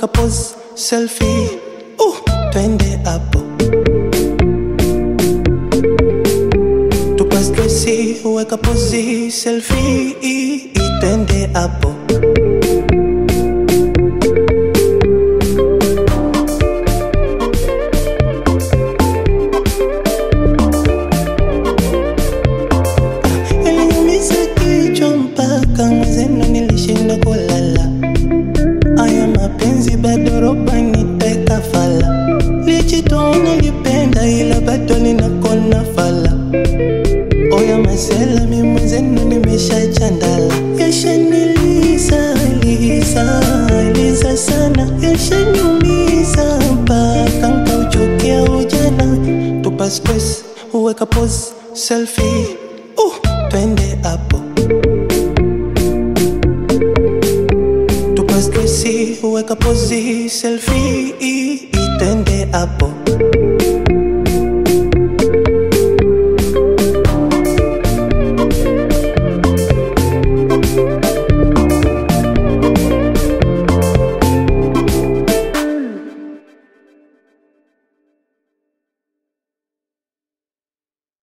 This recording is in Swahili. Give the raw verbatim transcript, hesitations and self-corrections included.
weka pose selfie. Uh, twende hapo. Tupa stressi, weka pose selfie. Twende hapo. Mwezenu nilishinda kulala. Aya mapenzi bado roba niteka fala. Lichitoa nilipenda ila bado ninakona fala. Oya masela mi mwezenu nimesha chandala. Yasha nilisa, lisa, lisa sana. Yasha nyumiza mpaka nkauchokia ujana. Tupa stress, uweka pose, selfie. Uh, twende hapo. Tupa stressi, weka pose selfie. Twende hapo.